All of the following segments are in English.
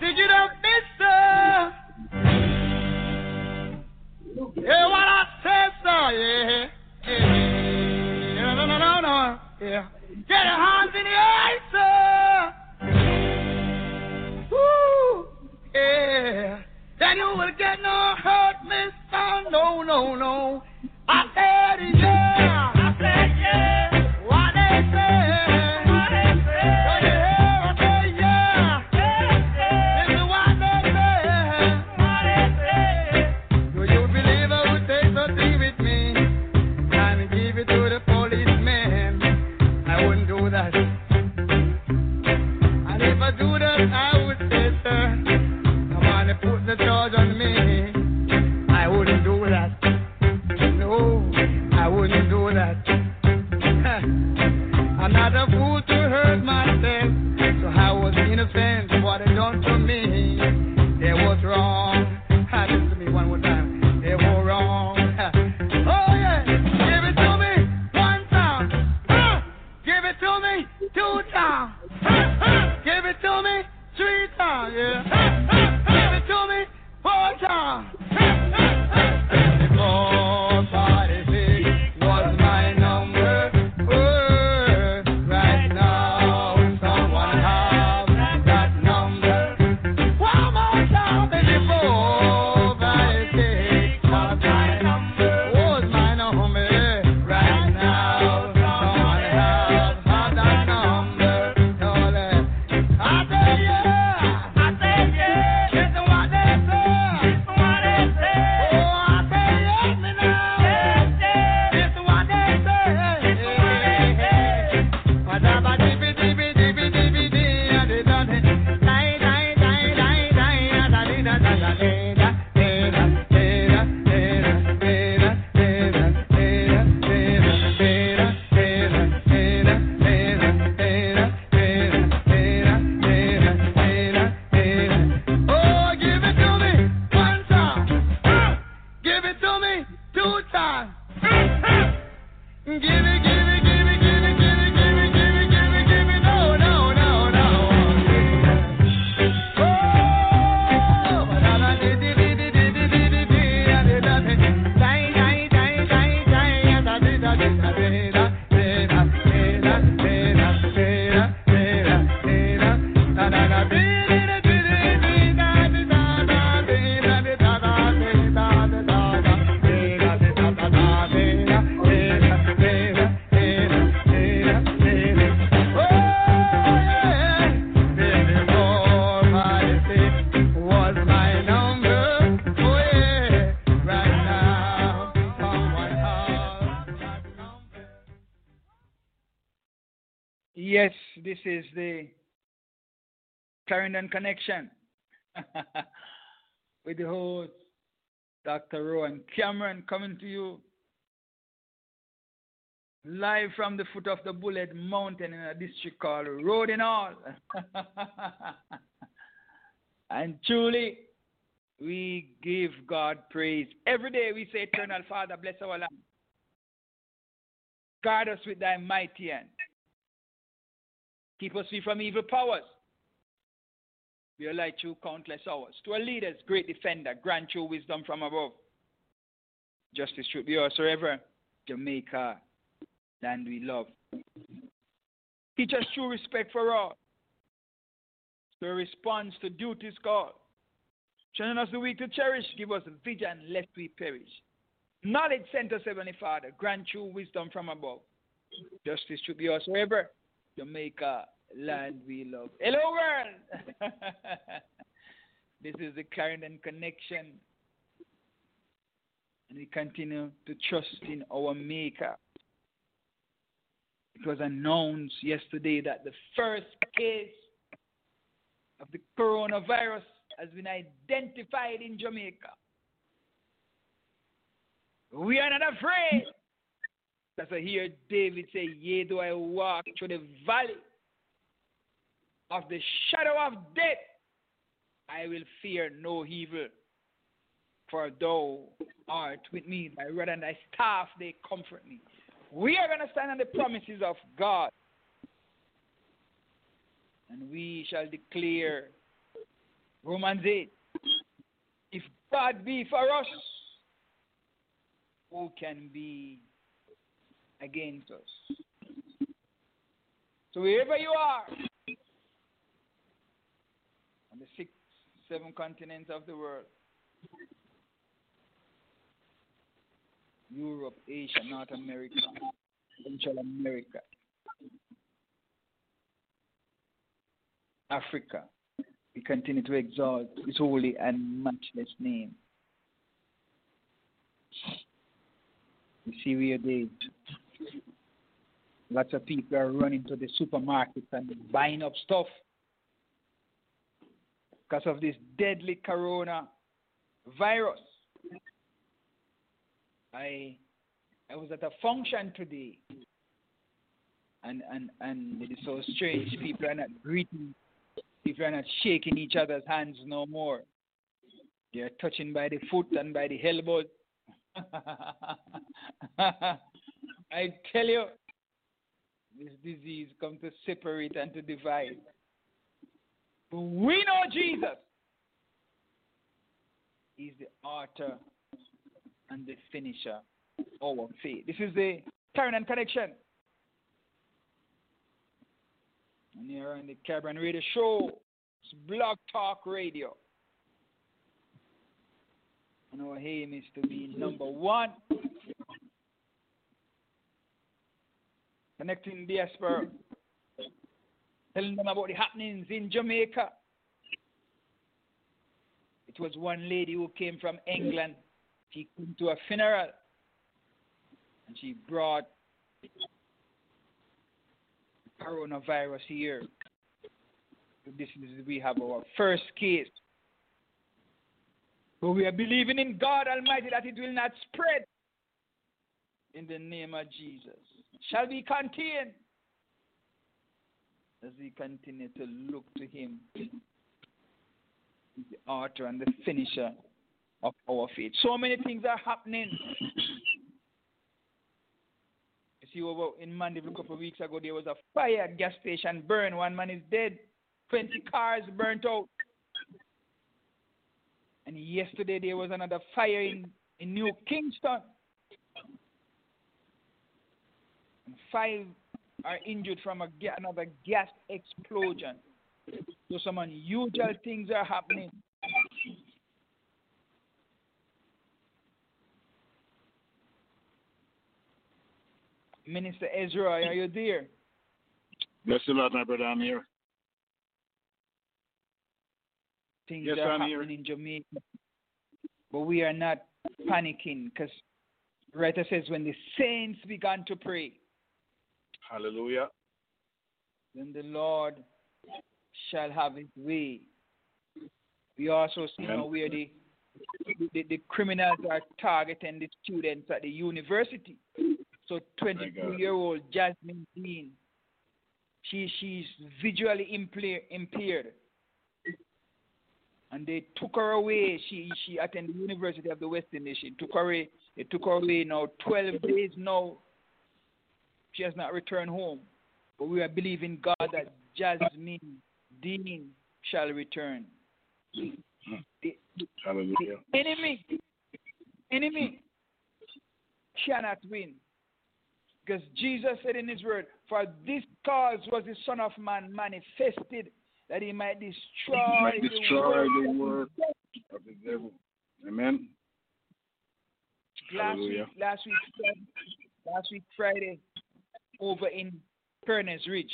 Did you know this, sir? Yeah, what I said, sir, yeah. Yeah, no, yeah. Get your hands in the air, sir. Woo, yeah. Then you will get no hurt, mister. No. I said, yeah. I said, yeah. What they say. I would say, sir, come on and put the charge on me. I wouldn't do that. No, I wouldn't do that. I'm not a fool to hurt myself, so I was innocent. What they done to me, they was wrong. Listen to me one more time. They were wrong. Oh yeah, give it to me one time. Give it to me 2 times. Give it to me 3 times, yeah. Give it to me 4 times. Before party was my number. Right now, someone have that number. One more time, baby, before party was my number. Was my number. Right now, someone have that number. I say yeah, listen what they say. Oh, I say yes me now. Listen what they say. Whatever dibby, and they done it. Die, oh, give it to me 1 time. Give it to me 2 times. Give it, no. Oh, was my number. Oh yeah, right now someone has that number. Yes, this is the Clarendon Connection with the host, Dr. Rowan Cameron, coming to you live from the foot of the Bullet Mountain in a district called Rodinall. And truly, we give God praise. Every day we say, Eternal Father, bless our land. Guard us with thy mighty hand. Keep us free from evil powers. Be a light through countless hours. To our leaders, great defender, grant true wisdom from above. Justice should be ours forever. Jamaica, land we love. Teach us true respect for all. So response to duty's call. Showing us the weak to cherish, give us vision lest we perish. Knowledge sent us, Heavenly Father, grant true wisdom from above. Justice should be ours forever. Jamaica, land we love. Hello, world! This is the Clarendon Connection. And we continue to trust in our Maker. It was announced yesterday that the first case of the coronavirus has been identified in Jamaica. We are not afraid. That's why I hear David say, yea, though I walk through the valley of the shadow of death, I will fear no evil. For thou art with me, thy rod and thy staff, they comfort me. We are going to stand on the promises of God. And we shall declare Romans 8. If God be for us, who can be against us? So wherever you are, on the 6, 7 continents of the world, Europe, Asia, North America, Central America, Africa, we continue to exalt His holy and matchless name. You see where lots of people are running to the supermarkets and buying up stuff because of this deadly corona virus. I was at a function today, and it is so strange. People are not greeting. People are not shaking each other's hands no more. They are touching by the foot and by the elbows. I tell you, this disease comes to separate and to divide. But we know Jesus. He's the author and the finisher of our faith. This is the Current and Connection. And here on the Caribbean Radio Show, it's Blog Talk Radio. And our aim is to be number one, connecting diaspora, telling them about the happenings in Jamaica. It was one lady who came from England. She came to a funeral, and she brought coronavirus here. We have our first case. But we are believing in God Almighty that it will not spread. In the name of Jesus. Shall we continue as we continue to look to Him, the author and the finisher of our faith. So many things are happening. You see, over in Mandeville a couple of weeks ago, there was a fire at gas station burn. One man is dead. 20 cars burnt out. And yesterday there was another fire in New Kingston. And 5 are injured from another gas explosion. So some unusual things are happening. Minister Ezra, are you there? Bless the Lord, my brother, I'm here. Things are happening in Jamaica. But we are not panicking because the writer says when the saints began to pray, hallelujah, then the Lord shall have His way. We also see now where the criminals are targeting the students at the university. So 22-year-old Jasmine Dean, she's visually impaired. And they took her away. She attended the University of the West Indies. They took her away now 12 days now. She has not returned home. But we are believing God that Jasmine Dean shall return. The enemy cannot win. Because Jesus said in His word, for this cause was the Son of Man manifested, that He might destroy the work of the devil. Amen. Last week Friday, over in Furnace Ridge,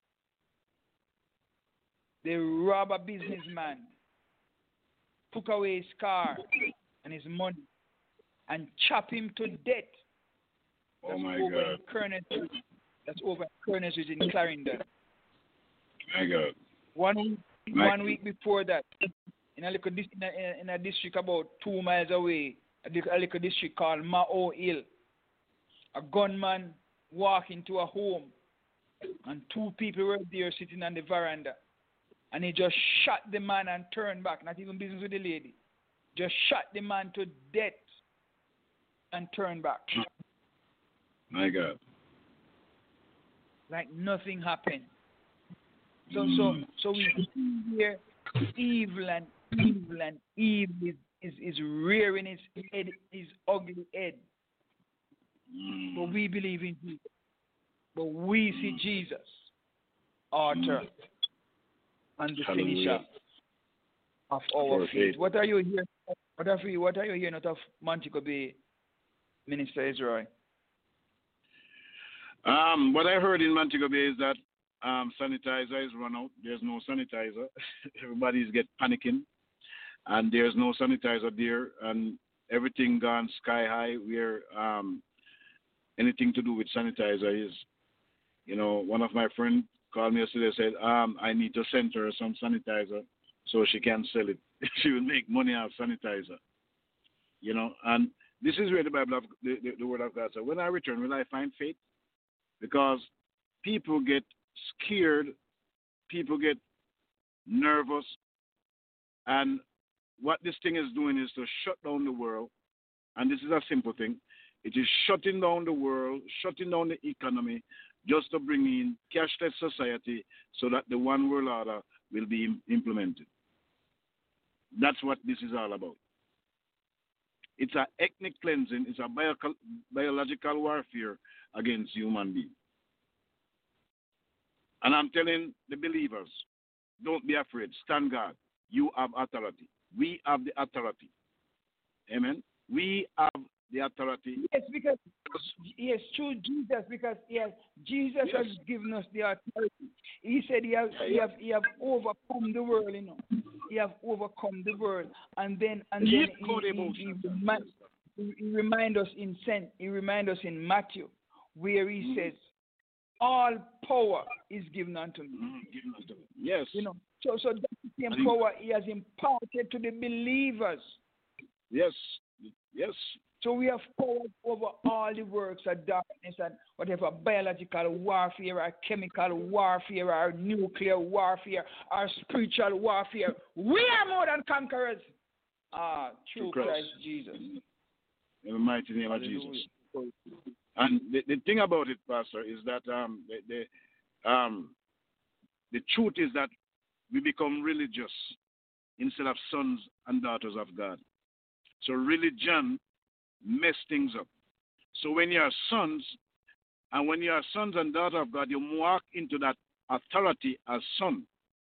they robbed a businessman, took away his car and his money, and chopped him to death. Oh my God. That's over in Furnace Ridge in Clarendon. My God. One week before that, in a district about 2 miles away, a little district called Mao Hill, a gunman walked into a home, and 2 people were there sitting on the veranda, and he just shot the man and turned back, not even business with the lady, just shot the man to death and turned back. My God. Like nothing happened. So we see here evil and evil is rearing its head, his ugly head. But we believe in Jesus. But we see Jesus, author and the finisher of our faith. What are you hearing? What are you hearing out of Montego Bay, Minister Israel? What I heard in Montego Bay is that sanitizer is run out. There's no sanitizer. Everybody's panicking, and there's no sanitizer there, and everything gone sky high. Where anything to do with sanitizer is, one of my friends called me yesterday and said, I need to send her some sanitizer so she can sell it. She will make money off sanitizer. And this is where the Bible of the Word of God says, when I return, will I find faith? Because people get scared, people get nervous, and what this thing is doing is to shut down the world. And this is a simple thing. It is shutting down the world, shutting down the economy, just to bring in cashless society so that the one world order will be implemented. That's what this is all about. It's an ethnic cleansing. It's a biological warfare against human beings. And I'm telling the believers, don't be afraid. Stand guard. You have authority. We have the authority. Amen. We have the authority. Yes, through Jesus, because Jesus has given us the authority. He said he have overcome the world, He have overcome the world, and then he reminds us in Matthew, where he says, all power is given unto me. Yes. So that's the same power he has imparted to the believers. Yes. So we have power over all the works of darkness and whatever biological warfare or chemical warfare or nuclear warfare or spiritual warfare. We are more than conquerors. Through Christ Jesus. In the mighty name of Jesus. And the thing about it, Pastor, is that the truth is that we become religious instead of sons and daughters of God. So religion mess things up. So when you are sons, and when you are sons and daughters of God, you walk into that authority as son.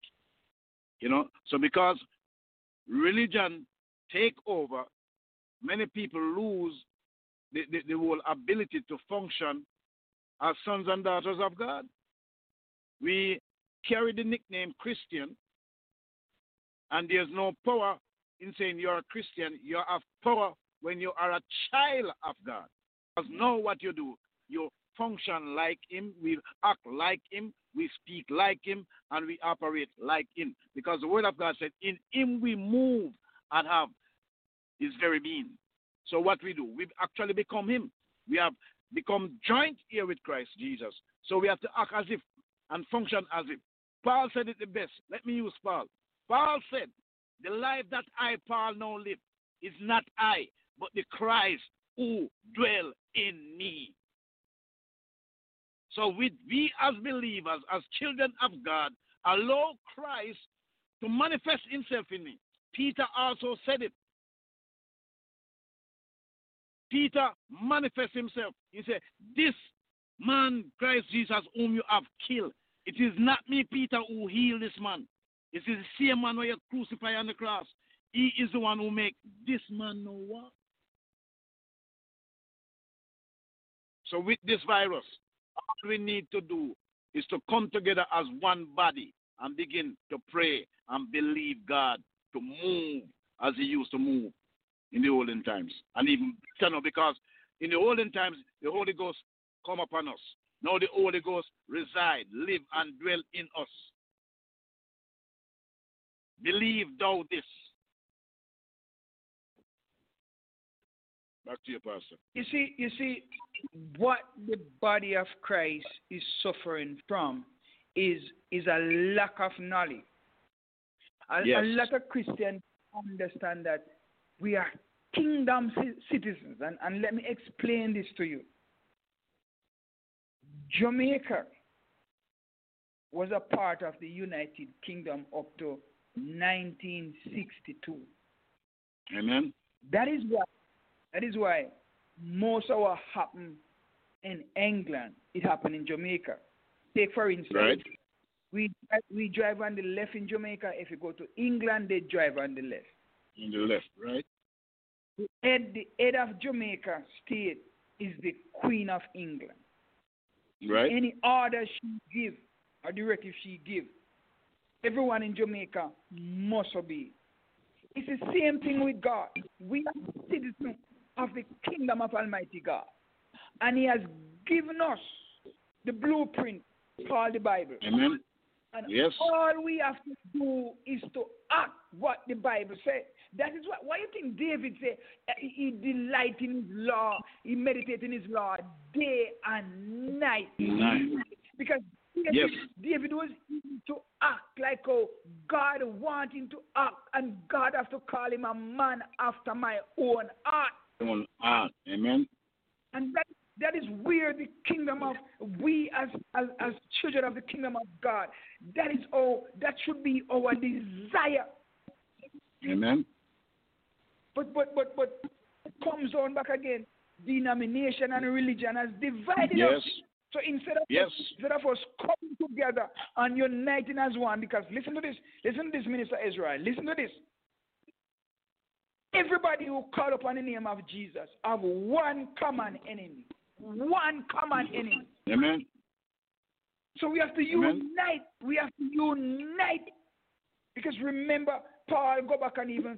So because religion take over, many people lose the whole ability to function as sons and daughters of God. We carry the nickname Christian, and there's no power in saying you're a Christian. You have power when you are a child of God. Because now what you do, you function like Him, we act like Him, we speak like Him, and we operate like Him. Because the Word of God said, in Him we move and have His very being. So what we do, we actually become Him. We have become joint here with Christ Jesus. So we have to act as if and function as if. Paul said it the best. Let me use Paul. Paul said, the life that I, Paul, now live is not I, but the Christ who dwell in me. So we as believers, as children of God, allow Christ to manifest Himself in me. Peter also said it. Peter manifests himself. He said, this man, Christ Jesus, whom you have killed, it is not me, Peter, who healed this man. It is the same man who you crucified on the cross. He is the one who make this man know what. So with this virus, all we need to do is to come together as one body and begin to pray and believe God to move as He used to move in the olden times. And even because in the olden times, the Holy Ghost come upon us. Now the Holy Ghost reside, live, and dwell in us. Believe thou this. Back to you, Pastor. You see, what the body of Christ is suffering from is a lack of knowledge. A lot of Christians understand that we are kingdom citizens. And let me explain this to you. Jamaica was a part of the United Kingdom up to 1962. Amen. That is why most of what happened in England, it happened in Jamaica. Take for instance, Right. we drive on the left in Jamaica. If you go to England, they drive on the left. On the left, right? The head of Jamaica state is the Queen of England. Right. Any order she give or directive she give, everyone in Jamaica must obey. It's the same thing with God. We are citizens of the kingdom of Almighty God. And He has given us the blueprint called the Bible. Amen. And Yes. all we have to do is to act what the Bible says. That is why you think David said he delight in his law, he meditate in his law day and night. Because David was to act like how God wanted him to act, and God has to call him a man after my own heart. Own heart. Amen. And that is where the kingdom of, we as children of the kingdom of God, that should be our desire. Amen. But it comes on back again. Denomination and religion has divided us. So instead of us coming together and uniting as one, because listen to this, Minister Israel, listen to this. Everybody who call upon the name of Jesus have one common enemy. One common enemy. Amen. So we have to unite. We have to unite. Because remember, Paul go back and even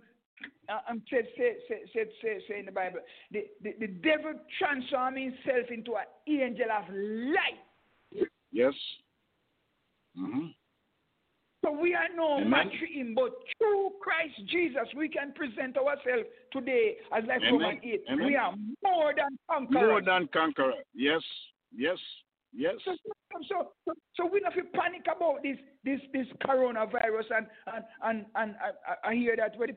say in the Bible, the devil transformed himself into an angel of light. Yes. Mm-hmm. So we are no match for him, but through Christ Jesus, we can present ourselves today as like Romans 8. Amen. We are more than conquerors. More than conqueror. Yes. Yes. Yes. So we don't have to panic about this coronavirus and I hear that where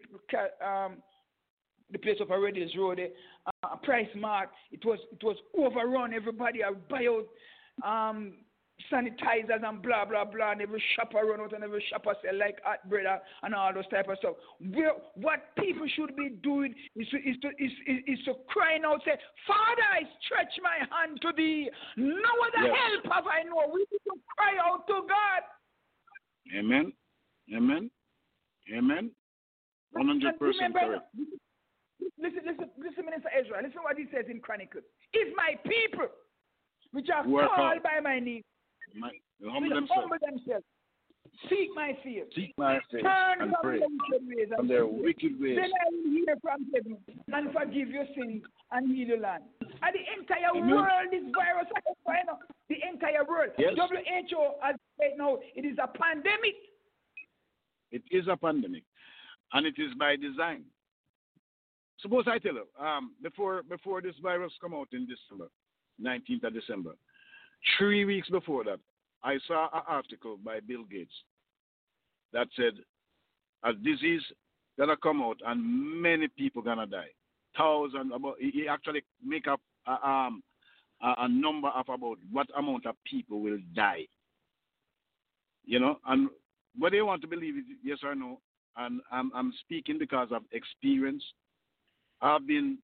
the place of Redlands Road, Price Mart, it was overrun. Everybody buy out sanitizers and blah blah blah, and every shopper run out and every shopper sell like hot bread and all those type of stuff. What people should be doing is to crying out, say, Father, I stretch my hand to thee. No other help have I know. We need to cry out to God. Amen. Amen. Amen. 100% correct. Listen, Minister Ezra. Listen what he says in Chronicles. If my people, which are called by my name, humble themselves, seek my face, turn and from pray from their wicked ways. Then I will hear from heaven and forgive your sins and heal your land. And the entire world, this virus, the entire world. Yes. WHO has said now it is a pandemic. It is a pandemic, and it is by design. Suppose I tell you, before this virus come out in December, 19th of December, 3 weeks before that, I saw an article by Bill Gates that said a disease gonna come out and many people gonna die. He actually make up a number of about what amount of people will die. You know, and whether you want to believe it, yes or no, and I'm speaking because of experience. I have been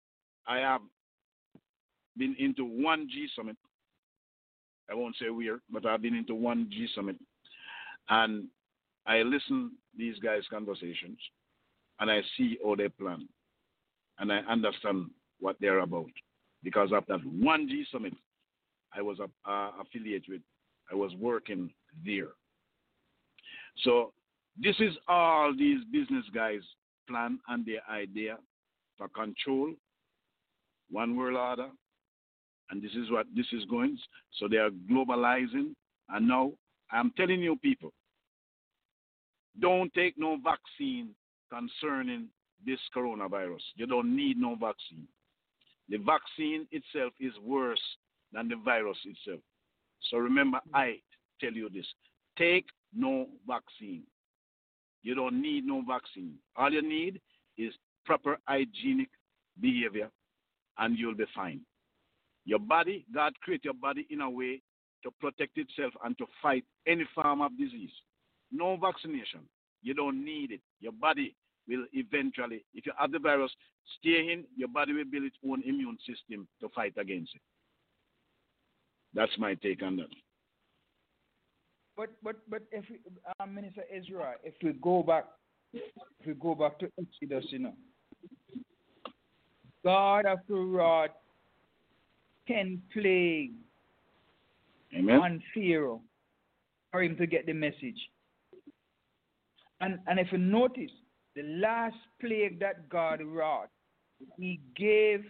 into 1G Summit. I won't say where, but I've been into 1G Summit. And I listen these guys' conversations, and I see how they plan. And I understand what they're about. Because of that 1G Summit, I was affiliated with. I was working there. So this is all these business guys' plan and their idea for control, one world order, and this is what this is going. So they are globalizing, and now I'm telling you people, don't take no vaccine concerning this coronavirus. You don't need no vaccine. The vaccine itself is worse than the virus itself. So remember, I tell you this, take no vaccine. You don't need no vaccine. All you need is proper hygienic behavior, and you'll be fine. Your body, God created your body in a way to protect itself and to fight any form of disease. No vaccination. You don't need it. Your body will eventually, if you have the virus, stay in, your body will build its own immune system to fight against it. That's my take on that. But if we, Minister Ezra, if we go back to Exodus, God after wrought 10 plagues Amen. on Pharaoh for him to get the message. And if you notice, the last plague that God wrought, he gave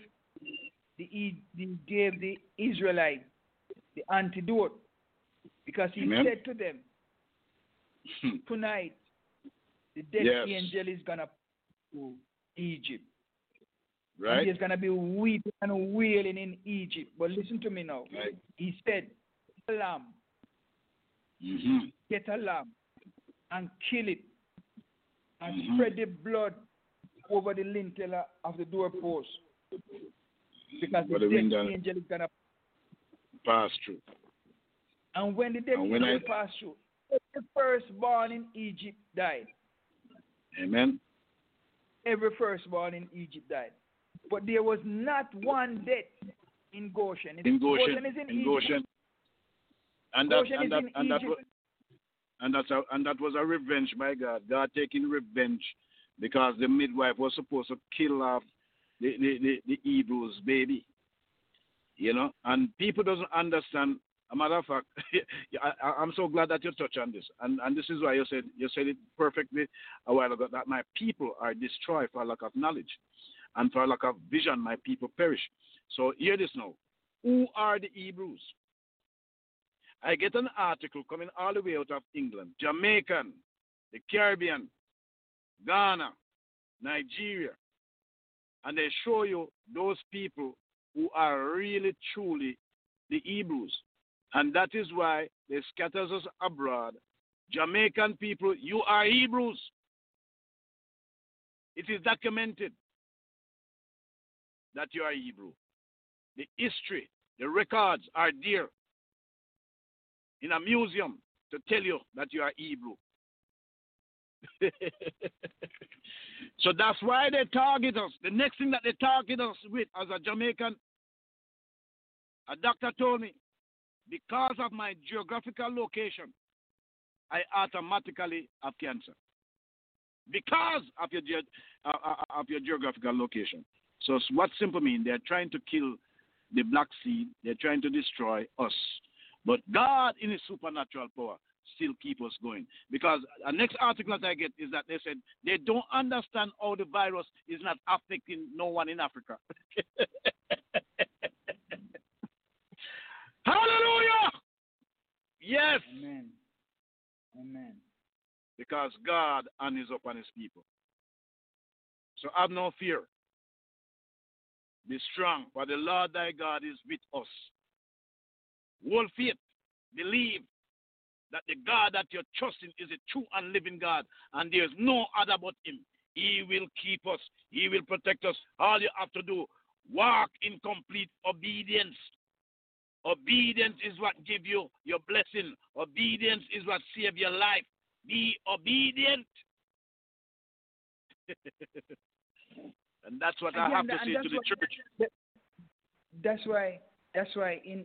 the Israelites the antidote, because he Amen. said to them, tonight the death angel is gonna to Egypt. Right. And there's gonna be weeping and wailing in Egypt. But listen to me now. Right. He said, get a lamb, get a lamb and kill it, and spread the blood over the lintel of the doorpost, because the death angel is gonna pass through. And when the death angel passed through, every firstborn in Egypt died. Amen. Every firstborn in Egypt died. But there was not one death in Goshen. Goshen is in Egypt. Goshen. And that was a revenge by God. God taking revenge because the midwife was supposed to kill off the Hebrews' baby. And people doesn't understand. A matter of fact, I'm so glad that you touched on this. And this is why you said it perfectly a while ago, that my people are destroyed for lack of knowledge. And for lack of vision, my people perish. So hear this now. Who are the Hebrews? I get an article coming all the way out of England, Jamaican, the Caribbean, Ghana, Nigeria. And they show you those people who are really, truly the Hebrews. And that is why they scatter us abroad. Jamaican people, you are Hebrews. It is documented that you are Hebrew. The history, the records are there in a museum to tell you that you are Hebrew. So that's why they target us. The next thing that they target us with as a Jamaican, a doctor told me, because of my geographical location, I automatically have cancer. Because of your geographical location. So what simple mean? They're trying to kill the black seed. They're trying to destroy us. But God, in His supernatural power, still keep us going. Because the next article that I get is that they said they don't understand how the virus is not affecting no one in Africa. Hallelujah! Yes. Amen. Amen. Because God is upon His people. So have no fear. Be strong, for the Lord thy God is with us. Hold faith. Believe that the God that you're trusting is a true and living God, and there's no other but Him. He will keep us. He will protect us. All you have to do, walk in complete obedience. Obedience is what gives you your blessing. Obedience is what saves your life. Be obedient. And that's what I have to say to the church. That's why in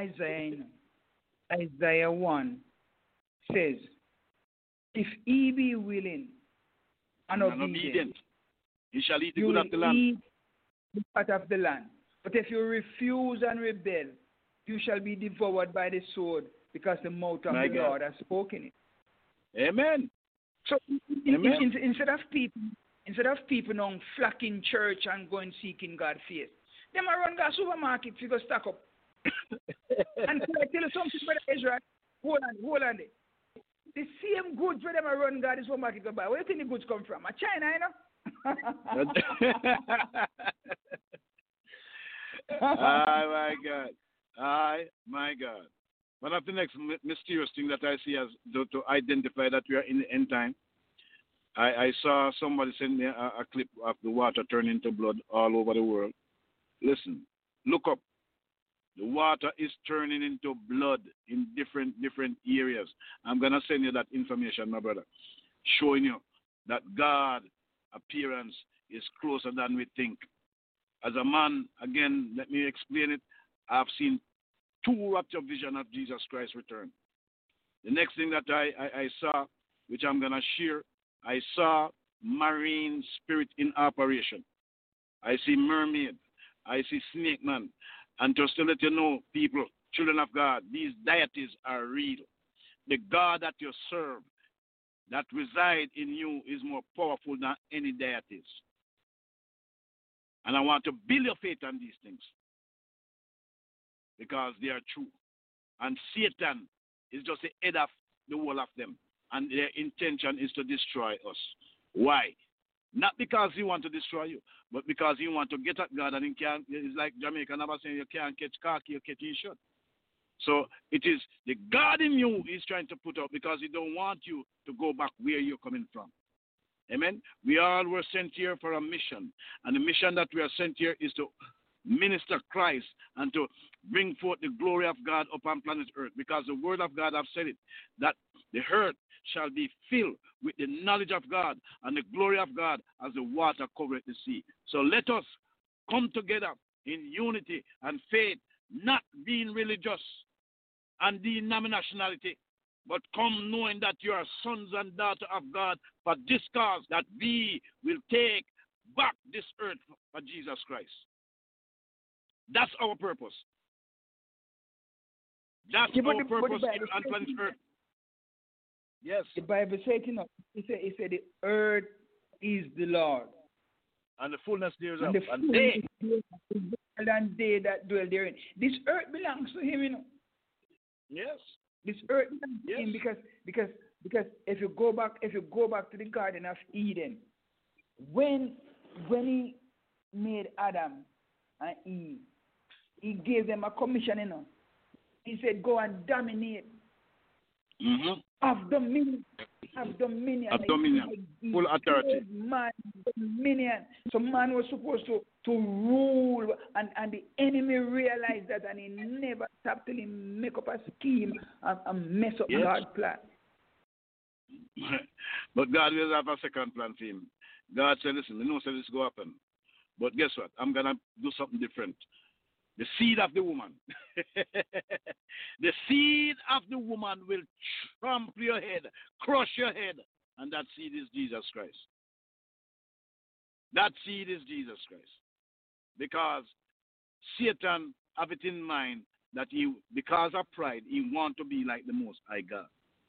Isaiah 1 says, if ye be willing and obedient, you shall eat the you good will of the land. eat the part of the land. But if you refuse and rebel, you shall be devoured by the sword, because the mouth of the Lord has spoken it. Amen. So instead of people now flocking church and going seeking God's face, them are run God's supermarket to go stock up. And I tell you something, Brother Israel, hold on there. The same goods where them are run God's supermarket go buy. Where do you think the goods come from? China, you know? Oh, my God. My God. One of the next mysterious thing that I see as to identify that we are in the end time, I saw somebody send me a clip of the water turning into blood all over the world. Listen, look up. The water is turning into blood in different areas. I'm going to send you that information, my brother, showing you that God appearance is closer than we think. As a man, again, let me explain it. I've seen 2 rapture vision of Jesus Christ return. The next thing that I saw, which I'm going to share, I saw marine spirit in operation. I see mermaid. I see snake man. And just to let you know, people, children of God, these deities are real. The God that you serve, that reside in you, is more powerful than any deities. And I want to build your faith on these things because they are true. And Satan is just the head of the whole of them. And their intention is to destroy us. Why? Not because he wants to destroy you, but because he wants to get at God, and he can't. It's like Jamaica never saying you can't catch khaki, you catch t-shirt. So it is the God in you he's trying to put up because he don't want you to go back where you're coming from. Amen? We all were sent here for a mission, and the mission that we are sent here is to minister Christ and to bring forth the glory of God upon planet Earth, because the word of God have said it, that the earth shall be filled with the knowledge of God and the glory of God as the water covereth the sea. So let us come together in unity and faith, not being religious and denominationality, but come knowing that you are sons and daughters of God for this cause, that we will take back this earth for Jesus Christ. That's our purpose. That's our purpose on planet Earth. Yes. The Bible says, it said the earth is the Lord. And the fullness thereof. And they that dwell therein. This earth belongs to him, Yes. This earth belongs to him because if you go back to the Garden of Eden, when he made Adam and Eve, he gave them a commission, He said, go and dominate. Mm-hmm. Have dominion. Full authority. Man, dominion. So man was supposed to rule, and the enemy realized that, and he never stopped till he make up a scheme and mess up God's plan. But God will have a second plan for him. God said, listen, I know this go happen. But guess what? I'm going to do something different. The seed of the woman. The seed of the woman will trample your head, crush your head, and that seed is Jesus Christ. That seed is Jesus Christ. Because Satan have it in mind that because of pride, he want to be like the Most High God.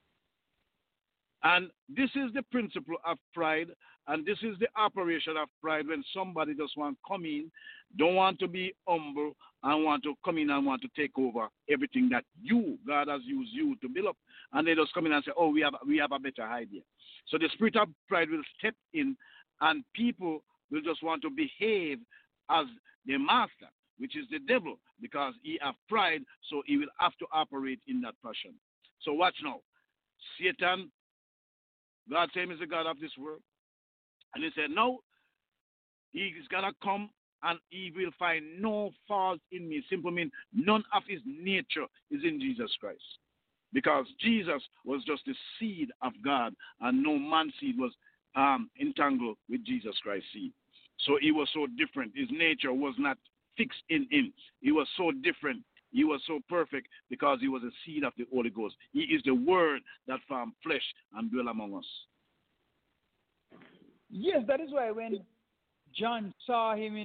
And this is the principle of pride, and this is the operation of pride when somebody just want to come in, don't want to be humble, and want to come in and want to take over everything that God has used you to build up. And they just come in and say, oh, we have a better idea. So the spirit of pride will step in, and people will just want to behave as their master, which is the devil, because he have pride, so he will have to operate in that fashion. So watch now. Satan, God said he's the God of this world. And he said, no, he's going to come and he will find no fault in me. Simply mean none of his nature is in Jesus Christ. Because Jesus was just the seed of God, and no man's seed was entangled with Jesus Christ's seed. So he was so different. His nature was not fixed in him. He was so different. He was so perfect because he was a seed of the Holy Ghost. He is the Word that formed flesh and dwelt among us. Yes, that is why when John saw him,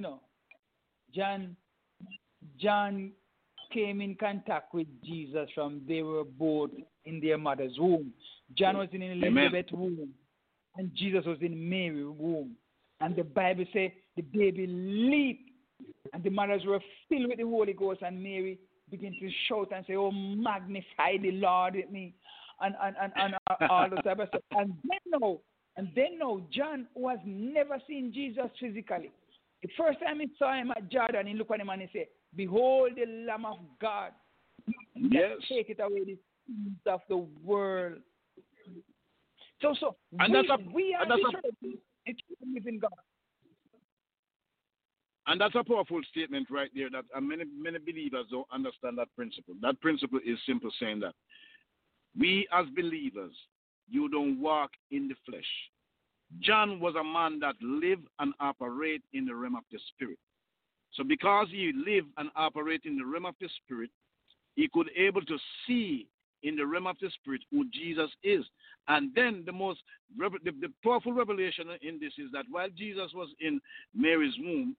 John came in contact with Jesus from they were both in their mother's womb. John was in Elizabeth's womb, and Jesus was in Mary's womb. And the Bible says the baby leaped, and the mothers were filled with the Holy Ghost, and Mary began to shout and say, oh, magnify the Lord with me, and all the type of stuff. And then now, John, who has never seen Jesus physically, the first time he saw him at Jordan, he looked at him and he said, behold the Lamb of God. Yes. Take it away, the sins of the world. So we are the church, the living God. And that's a powerful statement right there that many believers don't understand that principle. That principle is simple, saying that we as believers, you don't walk in the flesh. John was a man that lived and operated in the realm of the spirit. So because he lived and operated in the realm of the spirit, he could able to see in the realm of the spirit who Jesus is. And then the powerful revelation in this is that while Jesus was in Mary's womb,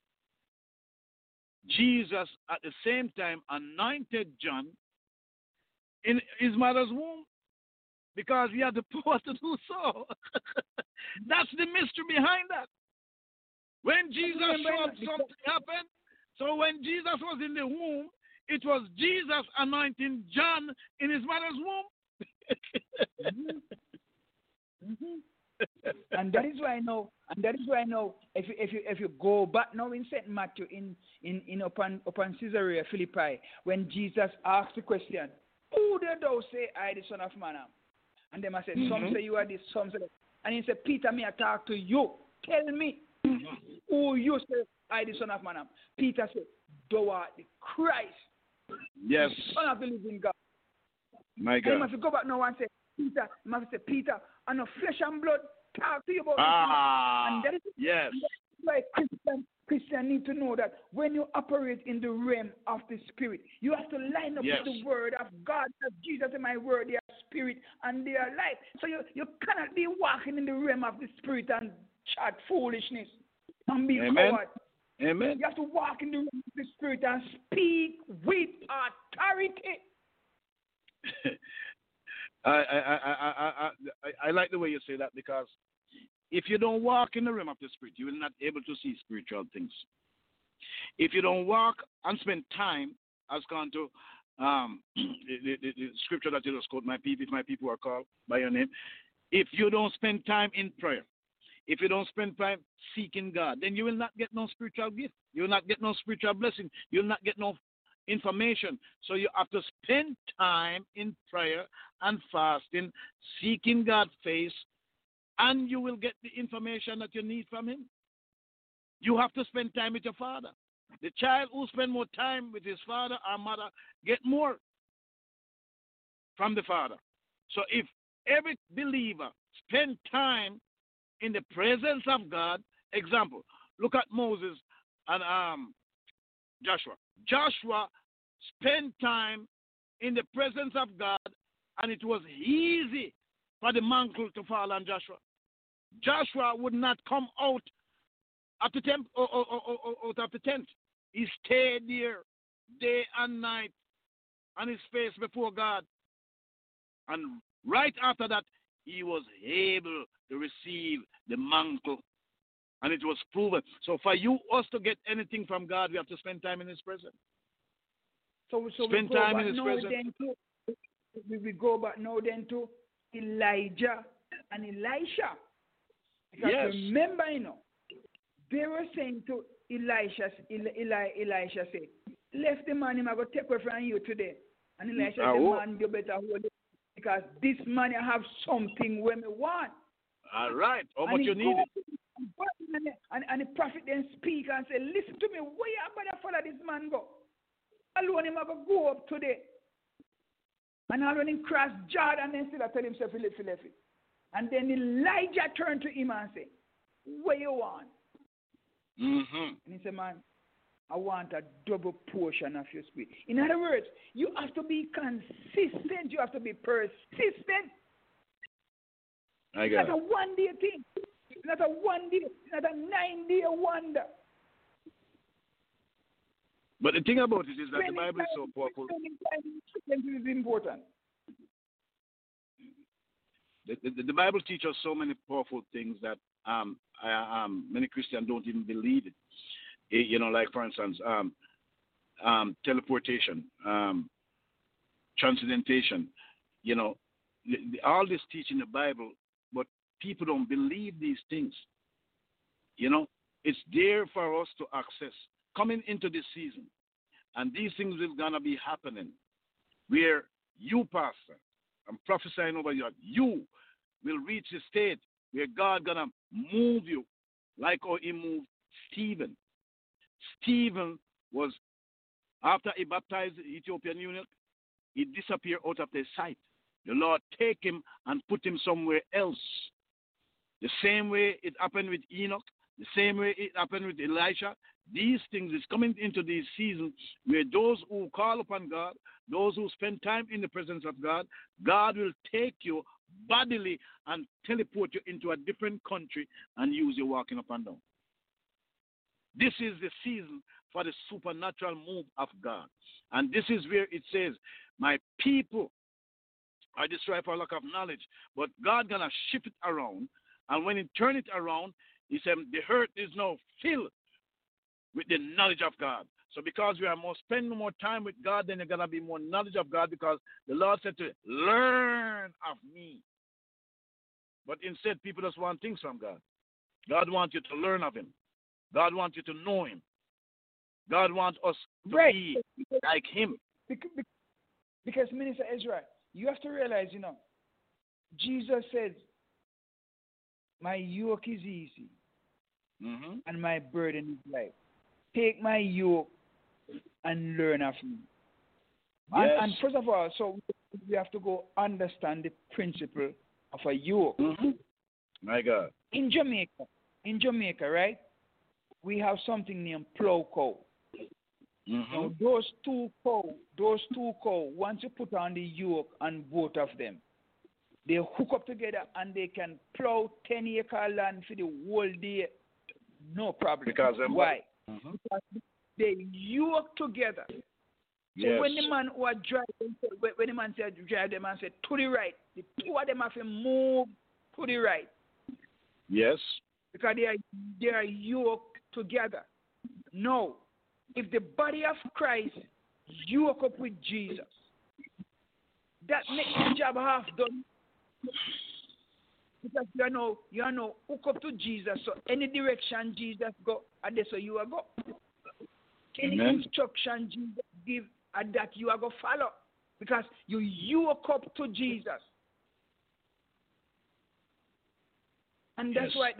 Jesus at the same time anointed John in his mother's womb because he had the power to do so. That's the mystery behind that. When Jesus showed up, something happened. So when Jesus was in the womb, it was Jesus anointing John in his mother's womb. And that is why I know. If you go back now in Saint Matthew in upon Caesarea Philippi, when Jesus asked the question, "Who do thou say I the Son of Man am?" And them I said, "Some say you are this, some say that." And he said, "Peter, me I talk to you. Tell me who you say I the Son of Man am." Peter said, "Thou art the Christ, yes, the Son of the living God." My God. And you must go back now and say, "Peter, you must say, Peter, and no flesh and blood talk to you about this." And that is, yes. That's why Christian need to know that when you operate in the realm of the spirit, you have to line up with the word of God. As Jesus in my word, they are spirit and they are life. So you cannot be walking in the realm of the spirit and chat foolishness and be coward. Amen. You have to walk in the realm of the spirit and speak with authority. I like the way you say that, because if you don't walk in the realm of the spirit, you will not be able to see spiritual things. If you don't walk and spend time, as gone to the scripture that you just quote, if my people are called by your name, if you don't spend time in prayer, if you don't spend time seeking God, then you will not get no spiritual gift. You will not get no spiritual blessing. You will not get no information. So you have to spend time in prayer and fasting, seeking God's face, and you will get the information that you need from him. You have to spend time with your father. The child who spends more time with his father or mother get more from the father. So if every believer spend time in the presence of God, example, look at Moses and Joshua. Joshua spent time in the presence of God, and it was easy for the mantle to fall on Joshua. Joshua would not come out of the tent. Out of the tent. He stayed there day and night on his face before God. And right after that, he was able to receive the mantle. And it was proven. So for us to get anything from God, we have to spend time in his presence. So spend time in his presence. We go back now then to Elijah and Elisha. Because remember, they were saying to Elisha said, "Left the man, him I go take away from you today." And Elisha said, "Man, you better hold it, because this man have something when me want." All right. How much you need it? And the prophet then speak and say, "Listen to me, where you better follow this man go? Alone him go up today." And alone him cross Jordan and then still tell himself he left it. And then Elijah turned to him and said, "Where you want?" And he said, "Man, I want a double portion of your spirit." In other words, you have to be consistent. You have to be persistent. It's not a one-day thing. It's not a 1 day. It's not a 9-day wonder. But the thing about it is that the Bible is so powerful. Is important. The Bible teaches us so many powerful things that many Christians don't even believe it. Like for instance, teleportation, transcendentation. All this teaching the Bible, but people don't believe these things. It's there for us to access coming into this season, and these things are gonna be happening. Where you, pastor, I'm prophesying over you, you will reach a state where God gonna move you like how he moved Stephen. Stephen was, after he baptized the Ethiopian eunuch, he disappeared out of their sight. The Lord take him and put him somewhere else. The same way it happened with Enoch, the same way it happened with Elisha. These things is coming into these seasons where those who call upon God, those who spend time in the presence of God, God will take you bodily and teleport you into a different country and use you walking up and down. This is the season for the supernatural move of God. And this is where it says, my people are destroyed for lack of knowledge. But God going to shift it around. And when he turn it around, he said, the earth is now filled with the knowledge of God. So because we are spending more time with God, then you're going to be more knowledge of God, because the Lord said to learn of me. But instead, people just want things from God. God wants you to learn of him. God wants you to know him. God wants us to be like him. Because Minister Ezra, you have to realize, Jesus said, my yoke is easy and my burden is light. Take my yoke and learn of me. Yes. And first of all, so we have to go understand the principle of a yoke. My God. In Jamaica, right, we have something named plow cow. Now, those two cow, once you put on the yoke on both of them, they hook up together and they can plow 10-acre land for the whole day, no problem. Because why? Because they yoke together. Yes. So when the man who are driving, when the man said drive, the man said to the right. The two of them have to move to the right. Yes. Because they are yoked together. No. If the body of Christ yoke up with Jesus, that makes the job half done. Because you are now hook up to Jesus, so any direction Jesus go, and that's where you are go. Any instruction Jesus give, and that you are go follow, because you yoke up to Jesus. And that's why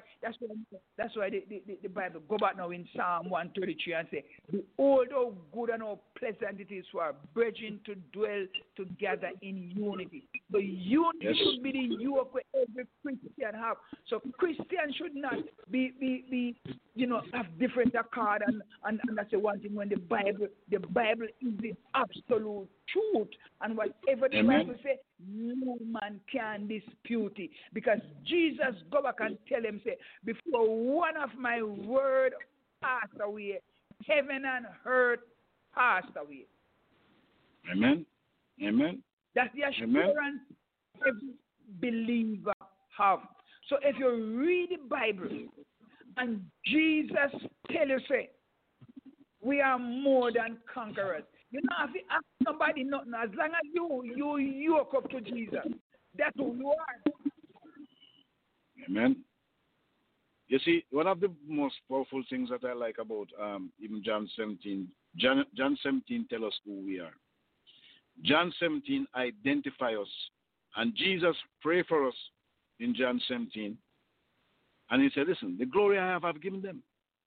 the Bible go back now in Psalm 133 and say, behold how good and how pleasant it is for brethren to dwell together in unity. The unity should be the yoke where every Christian have. So Christians should not be have different accord and that's the one thing when the Bible is the absolute truth, and whatever the Bible say, no man can dispute it, because Jesus go back and tell him, say, before one of my word passed away, heaven and earth passed away. Amen. That's the assurance every believer have. So if you read the Bible and Jesus tell you, say, we are more than conquerors. You don't have to ask somebody nothing. As long as you yoke up to Jesus, that's who you are. Amen. You see, one of the most powerful things that I like about even John 17, John 17 tell us who we are. John 17 identify us. And Jesus pray for us in John 17. And he said, listen, the glory I have, I've given them.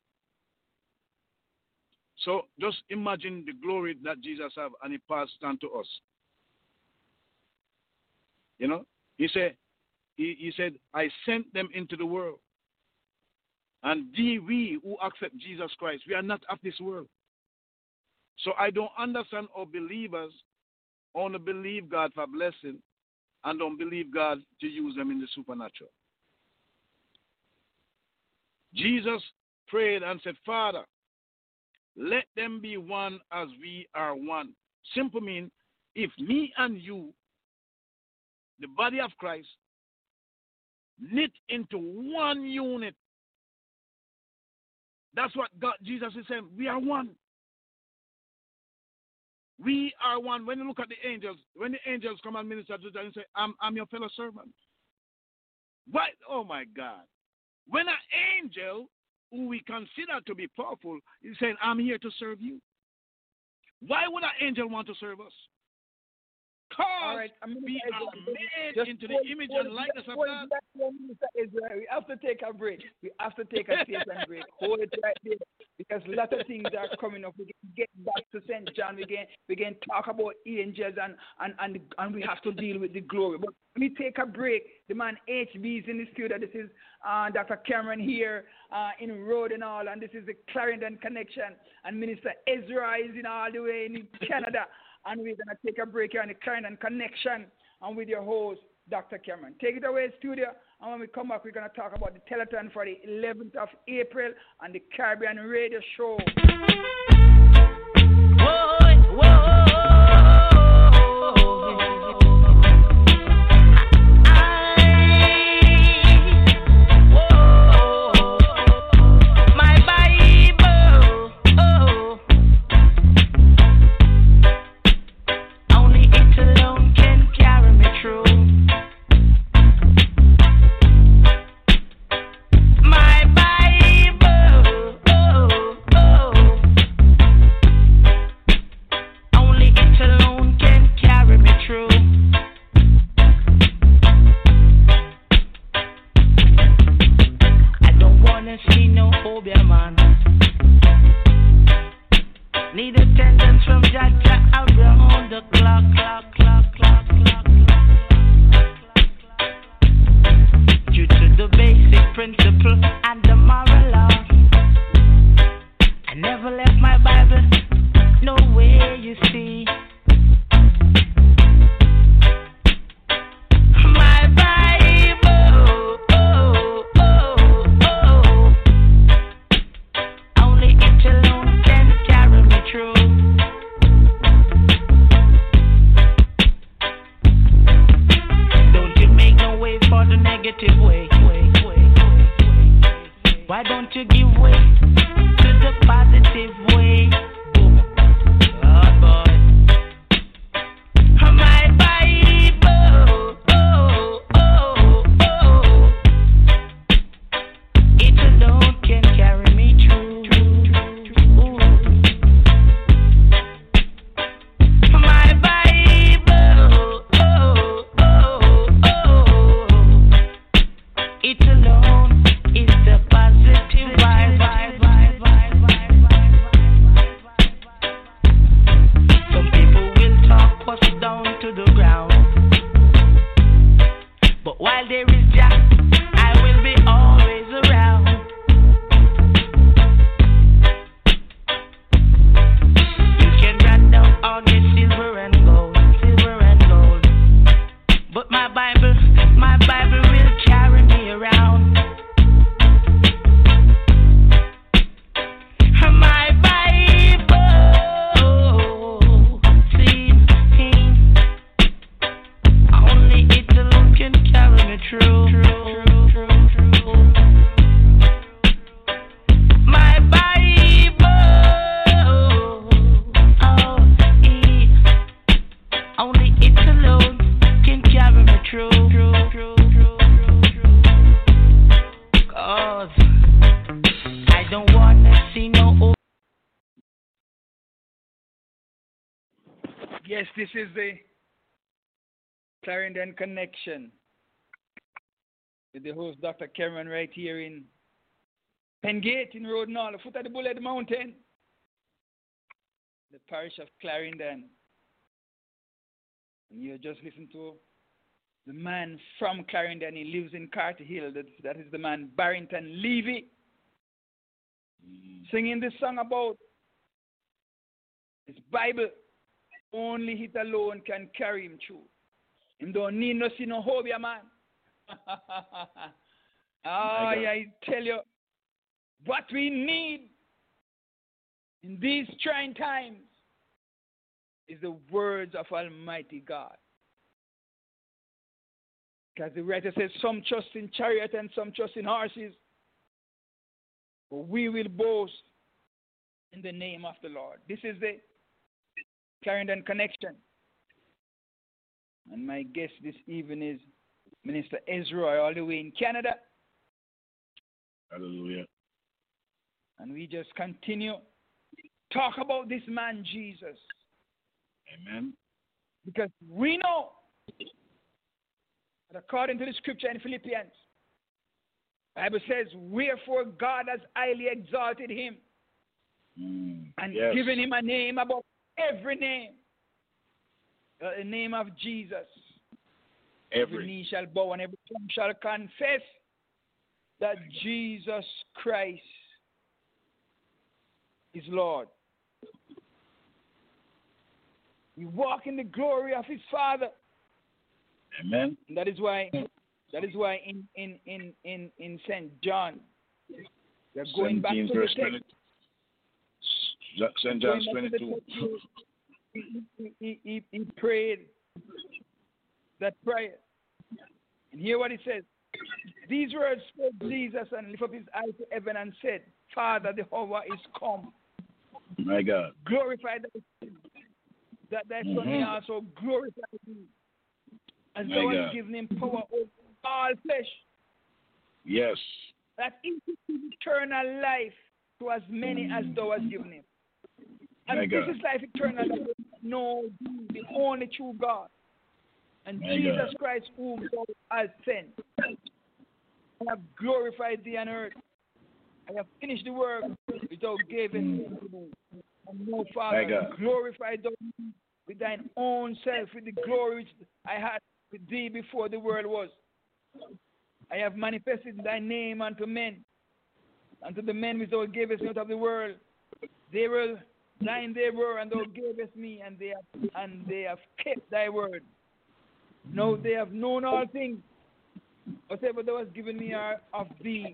So just imagine the glory that Jesus have, and he passed on to us. He said, I sent them into the world. And we who accept Jesus Christ, we are not of this world. So I don't understand how believers only believe God for blessing and don't believe God to use them in the supernatural. Jesus prayed and said, Father, let them be one as we are one. Simple mean, if me and you, the body of Christ, knit into one unit, that's what Jesus is saying. We are one. We are one. When you look at the angels, when the angels come and minister to them and say, I'm your fellow servant. Why? Oh my God. When an angel who we consider to be powerful is saying, I'm here to serve you. Why would an angel want to serve us? Because we are made into the image and likeness of God. We have to take a break. We have to take a station break. Hold it right there. Because because a lot of things are coming up. We can get back to St. John. We can talk about angels and we have to deal with the glory. But let me take a break. The man HB is in the studio. This is Dr. Cameron here in Road and all, and this is the Clarendon Connection. And Minister Ezra is in all the way in Canada. And we're going to take a break here on the Clarendon Connection and with your host, Dr. Cameron. Take it away, studio. And when we come back, we're going to talk about the telethon for the 11th of April and the Caribbean Radio Show. Whoa, whoa. Yes, this is the Clarendon Connection with the host, Dr. Cameron, right here in Pengate in Road North, the foot of the Bullet Mountain, the parish of Clarendon. And you just listen to the man from Clarendon. He lives in Carter Hill. That is the man, Barrington Levy, singing this song about his Bible. Only it alone can carry him through. Him don't need no see no hope, yeah, man. I tell you, what we need in these trying times is the words of Almighty God. Because the writer says, some trust in chariot and some trust in horses, but we will boast in the name of the Lord. This is the Clarendon Connection. And my guest this evening is Minister Ezra, all the way in Canada. Hallelujah. And we just continue talk about this man, Jesus. Amen. Because we know that according to the scripture in Philippians, the Bible says, wherefore God has highly exalted him And Yes. giving him a name above every name. The name of Jesus. Every knee shall bow and every tongue shall confess that Jesus Christ is Lord. We walk in the glory of his Father. Amen. And that is why in St. John, we're going back to the verse text. 20. St. John's 22. He prayed that prayer. And hear what he says. These words spoke Jesus and lifted up his eyes to heaven and said, Father, the hour is come. My God. Glorify that thy Son may also glorify thee. As My thou God. hast given him power over all flesh. Yes. That he should give eternal life to as many as thou hast given him. And My this God. is life eternal, that they know thee, the only true God, and My Jesus God. Christ whom thou hast sent. I have glorified thee on earth. I have finished the work which thou gavest me to do. And no, My Father, God. glorify thou me with thine own self, with the glory which I had with thee before the world was. I have manifested thy name unto men, unto the men which thou gavest me out of the world. They were thine, they were, and thou gavest me, and they have kept thy word. Now they have known all things, whatever thou hast given me are of thee.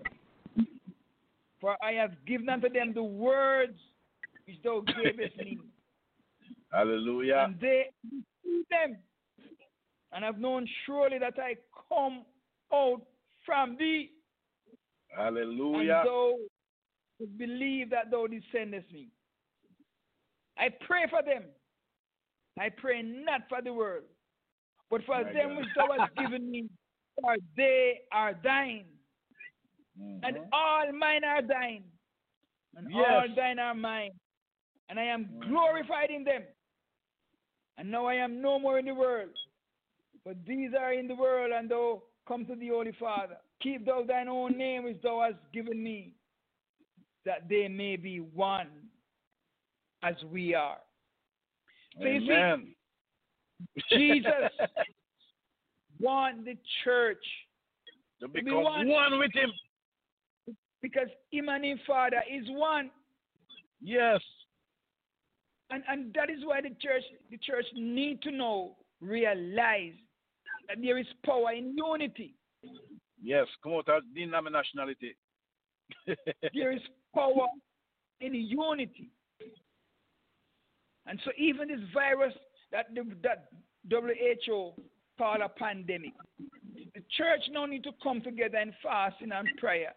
For I have given unto them the words which thou gavest me. Hallelujah. And they received them, and have known surely that I come out from thee. Hallelujah. And thou believe that thou didst sendest me. I pray for them. I pray not for the world, but for My them God. which thou hast given me, for they are thine. And all mine are thine, and all Yes. thine are mine. And I am glorified in them. And now I am no more in the world, but these are in the world, and thou come to the Holy Father. Keep thou thine own name which thou hast given me, that they may be one as we are. So you Amen. see, Jesus want the church To be become one. one with him. because him and his Father is one. Yes. And that is why the church need to know, realize that there is power in unity. Yes. Come out as denominationality. There is power in unity. And so even this virus that WHO called a pandemic, the church now need to come together in fasting and prayer.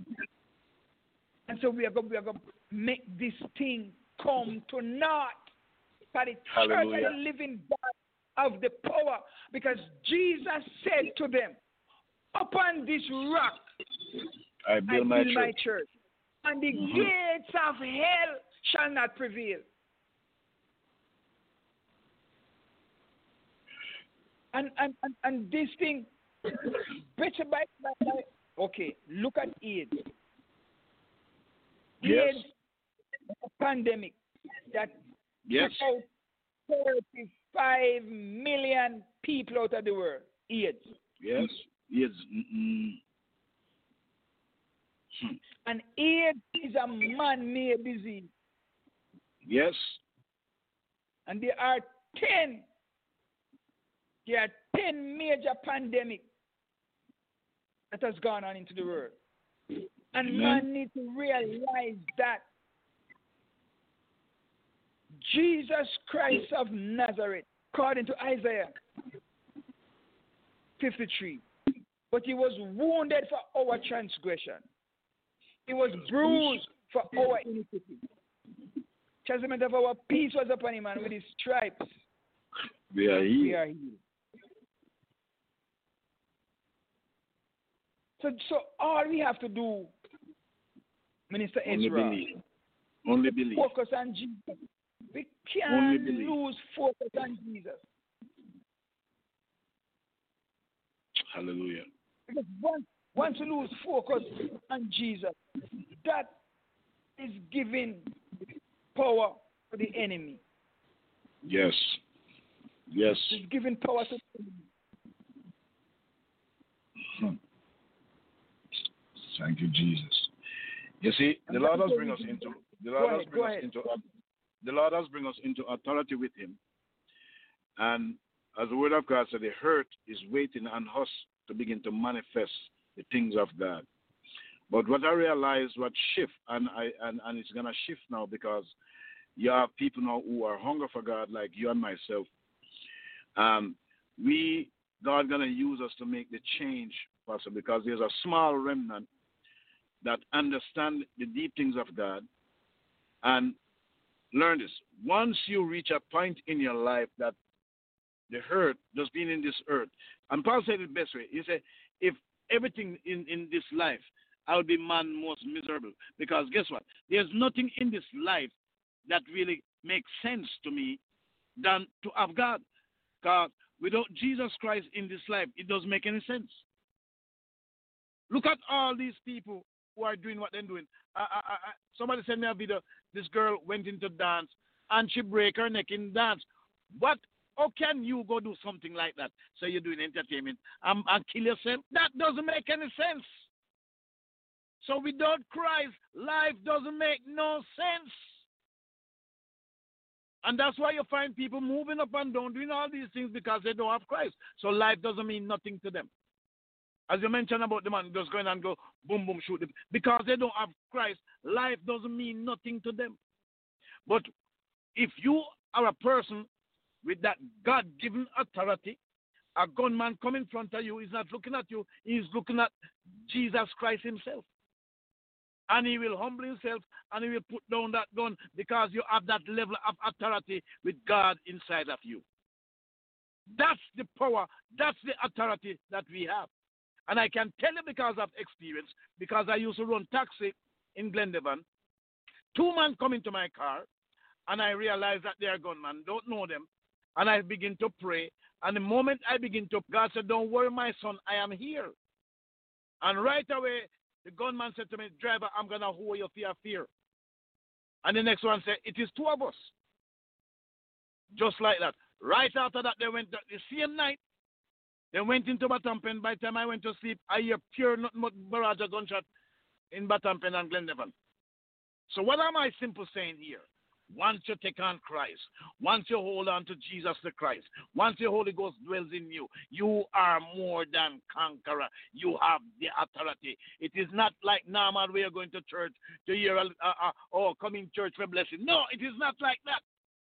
And so we are going to make this thing come to naught. For the church Hallelujah. and the living God of the power. Because Jesus said to them, upon this rock I build my church. church. And the gates of hell shall not prevail. And this thing, better by okay, look at AIDS. Yes. AIDS, a pandemic that Yes. took out 35 million people out of the world. AIDS. Yes. Yes. And AIDS is a man-made disease. Yes. And there are 10 major pandemics that has gone on into the world. And Amen. man needs to realize that Jesus Christ of Nazareth, according to Isaiah 53, but he was wounded for our transgression. He was bruised for our iniquity. Chastisement of our peace was upon him, and with his stripes We are we here. are healed. So all we have to do, Minister Only Ezra, believe. Only believe. focus on Jesus. We Only can't believe. lose focus on Jesus. Hallelujah. Because once you lose focus on Jesus, that is giving power to the enemy. Yes. Yes. He's giving power to the enemy. Thank you, Jesus. You see, the Lord has bring us into the Lord has bring us into authority with Him, and as the Word of God said, the hurt is waiting on us to begin to manifest the things of God. But what I realized, what shift, and it's gonna shift now because you have people now who are hungry for God, like you and myself. God gonna use us to make the change possible because there's a small remnant that understand the deep things of God and learn this. Once you reach a point in your life that the hurt just being in this earth, and Paul said it the best way. He said, if everything in this life, I would be man most miserable. Because guess what? There's nothing in this life that really makes sense to me than to have God. Because without Jesus Christ in this life, it doesn't make any sense. Look at all these people who are doing what they're doing. Somebody sent me a video. This girl went into dance and she break her neck in dance. What? How can you go do something like that? So you're doing entertainment and kill yourself? That doesn't make any sense. So without Christ, life doesn't make no sense. And that's why you find people moving up and down, doing all these things because they don't have Christ. So life doesn't mean nothing to them. As you mentioned about the man just going and go boom, boom, shoot them. Because they don't have Christ, life doesn't mean nothing to them. But if you are a person with that God-given authority, a gunman come in front of you, he's not looking at you, he's looking at Jesus Christ himself. And he will humble himself and he will put down that gun because you have that level of authority with God inside of you. That's the power, that's the authority that we have. And I can tell you because of experience, because I used to run taxi in Glendevon. 2 men come into my car, and I realize that they are gunmen, don't know them. And I begin to pray. And the moment I begin to, God said, don't worry, my son, I am here. And right away, the gunman said to me, driver, I'm going to hold you for your fear. And the next one said, it is 2 of us. Just like that. Right after that, they went the same night. They went into Batampen. By the time I went to sleep, I hear pure nothing but barrage of gunshot in Batampen and Glendevon. So what am I simply saying here? Once you take on Christ, once you hold on to Jesus the Christ, once the Holy Ghost dwells in you, you are more than conqueror. You have the authority. It is not like normal we are going to church to hear, coming church for blessing. No, it is not like that.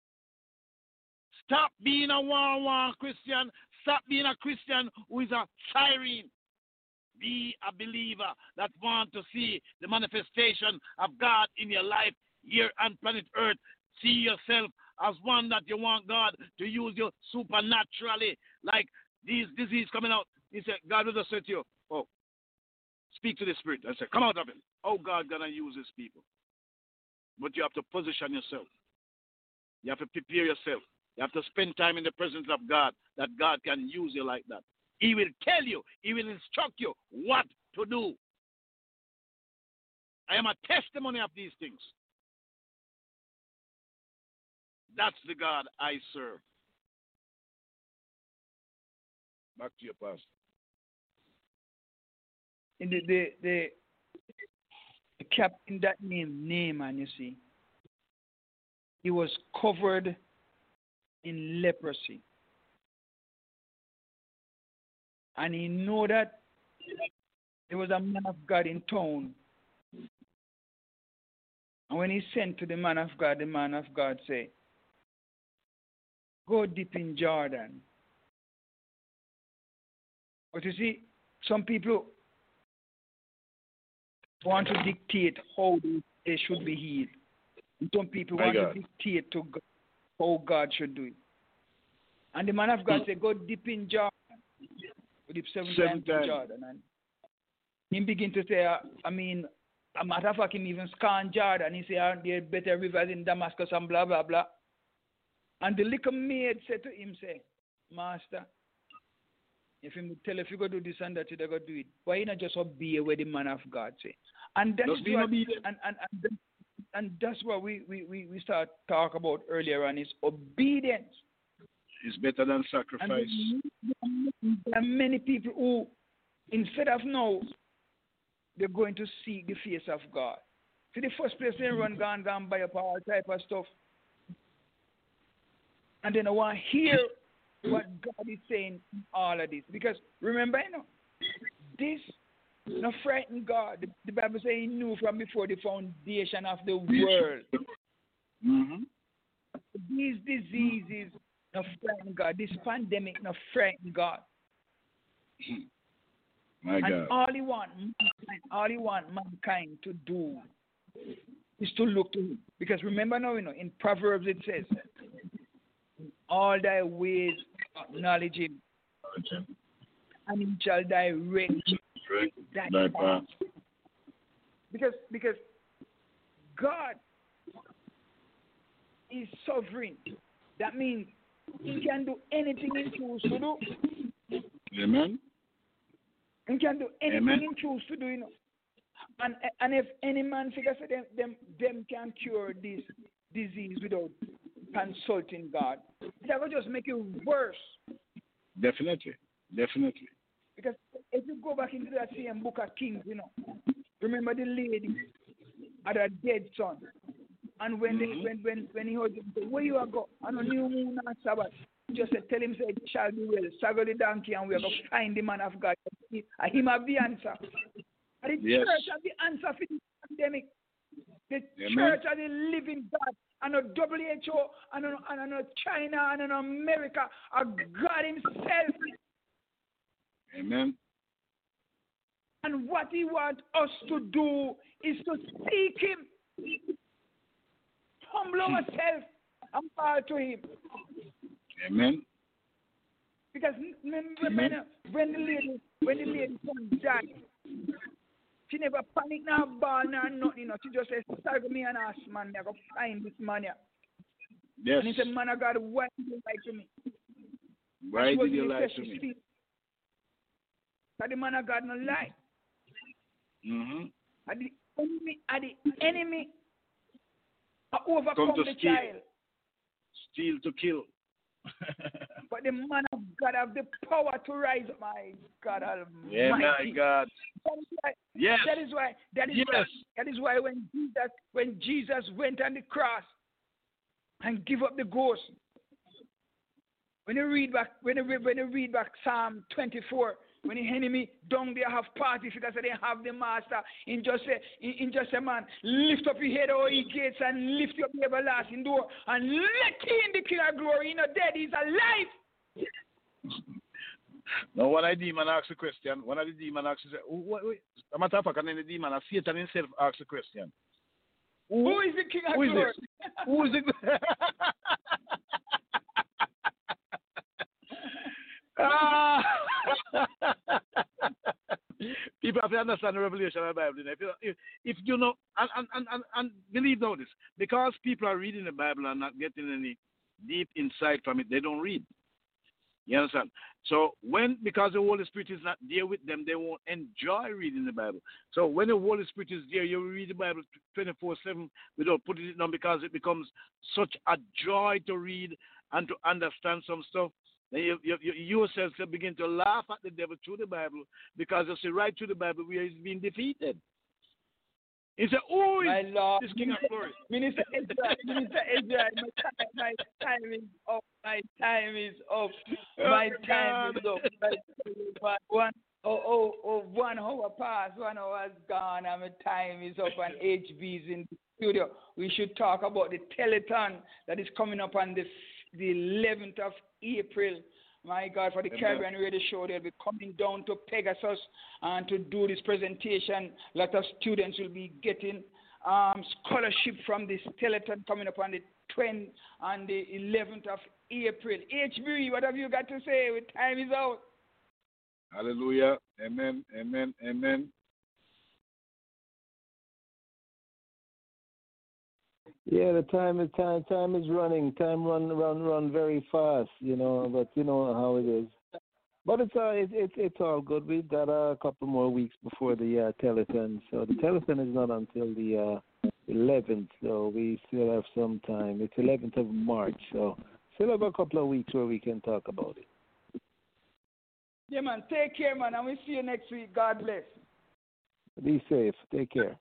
Stop being a one Christian. Stop being a Christian who is a siren. Be a believer that wants to see the manifestation of God in your life here on planet Earth. See yourself as one that you want God to use you supernaturally. Like these disease coming out. He said, God will just say to you, oh, speak to the Spirit. I said, come out of him. Oh, God gonna use his people. But you have to position yourself. You have to prepare yourself. You have to spend time in the presence of God, that God can use you like that. He will tell you, he will instruct you what to do. I am a testimony of these things. That's the God I serve. Back to your pastor. In the captain that name Naaman, you see, he was covered in leprosy. And he knew that there was a man of God in town. And when he sent to the man of God said, go deep in Jordan. But you see, some people want to dictate how they should be healed. And some people want to dictate to God how God should do it. And the man of God said, go deep in Jordan. Go deep seven times in Jordan. And he begin to say, a matter of fact, him even scan Jordan. He say, there are better rivers in Damascus and blah, blah, blah. And the little maid said to him, say, Master, if you tell if you go do this and that, you go do it. Why you not just obey what the man of God say? And that is what, that's what we start talk about earlier on is obedience. It's better than And sacrifice. there are many people who, instead of now, they're going to seek the face of God. See, the first place they run, gone, buy up all type of stuff. And then I want to hear what God is saying in all of this. Because remember, this not frighten God. The Bible says he knew from before the foundation of the world. Mm-hmm. These diseases not frighten God. This pandemic not frighten God. My God. And all he want mankind to do is to look to him. Because remember now, in Proverbs it says, all thy ways acknowledge him, and he shall direct thy path. Because God is sovereign. That means he can do anything he chooses to do. Amen. He can do anything Amen. he chooses to do, And if any man figures them can cure this disease without consulting God, that will just make it worse. Definitely. Because if you go back into that same book of Kings, remember the lady had a dead son. And when when he heard him say, where you are go? On a new moon and Sabbath. He just said, tell him, say, it shall be well. Saddle the donkey and we are going to find the man of God. And him have the answer. And the church have the answer for this pandemic. The church are the living God. And a WHO, and a China, and an America, are God himself. Amen. And what he wants us to do is to seek him. Humble ourselves and bow to him. Amen. Because remember, when the lady son died, she never panicked, nor ball, nor nothing. She just said, "Start me and ask man, I go find this man here." Yes. And he said, "Man of God, why did you lie to me? Why did you lie to me?" Because the man of God no lie. Mm-hmm. And the enemy overcome the child. Steal to kill. But the man of God have the power to rise up. My God Almighty. Yeah, my God. That is why when Jesus went on the cross and give up the ghost. When you read back Psalm 24, when the enemy down there have party because they have the master, in just a man, lift up your head, O ye gates, and lift up the everlasting door, and let in the King of glory. Dead, he's alive. Now, one of the demons asks a question. One of the demons asks, a matter of fact, and then the demon, Satan himself asks a question. Who is the King of glory? Who is it? People have to understand the revelation of the Bible. If you know, and believe now this, because people are reading the Bible and not getting any deep insight from it, they don't read. You understand? So because the Holy Spirit is not there with them, they won't enjoy reading the Bible. So when the Holy Spirit is there, you read the Bible 24/7 without putting it down, because it becomes such a joy to read and to understand some stuff. Then you yourself begin to laugh at the devil through the Bible, because you see right through the Bible where he's been defeated. He said, "Oh, this King of glory." Minister Ezra, my time is up. My time is up. My time is up. 1 hour passed, 1 hour is gone, and my time is up, and HB is in the studio. We should talk about the telethon that is coming up on the 11th of April. My God, for the Caribbean Radio Show, they'll be coming down to Pegasus and to do this presentation. A lot of students will be getting scholarship from this telethon coming up on the 20th and the 11th of April. HB, what have you got to say? Time is out. Hallelujah. Amen. Amen. Amen. Yeah, the time is running. Time run very fast, but you know how it is. But it's all good. We've got a couple more weeks before the telethon. So the telethon is not until the 11th, so we still have some time. It's 11th of March, so still have a couple of weeks where we can talk about it. Yeah, man. Take care, man, and we'll see you next week. God bless. Be safe. Take care.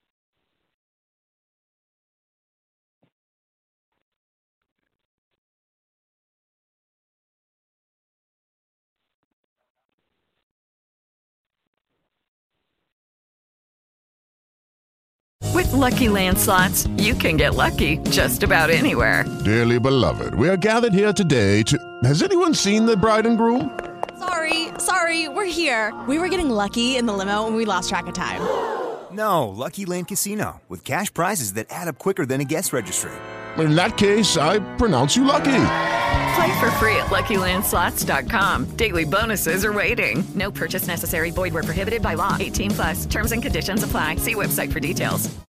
With Lucky Land Slots, you can get lucky just about anywhere. Dearly beloved, we are gathered here today to... Has anyone seen the bride and groom? Sorry, we're here. We were getting lucky in the limo and we lost track of time. No, Lucky Land Casino, with cash prizes that add up quicker than a guest registry. In that case, I pronounce you lucky. Play for free at LuckyLandSlots.com. Daily bonuses are waiting. No purchase necessary. Void where prohibited by law. 18+. Terms and conditions apply. See website for details.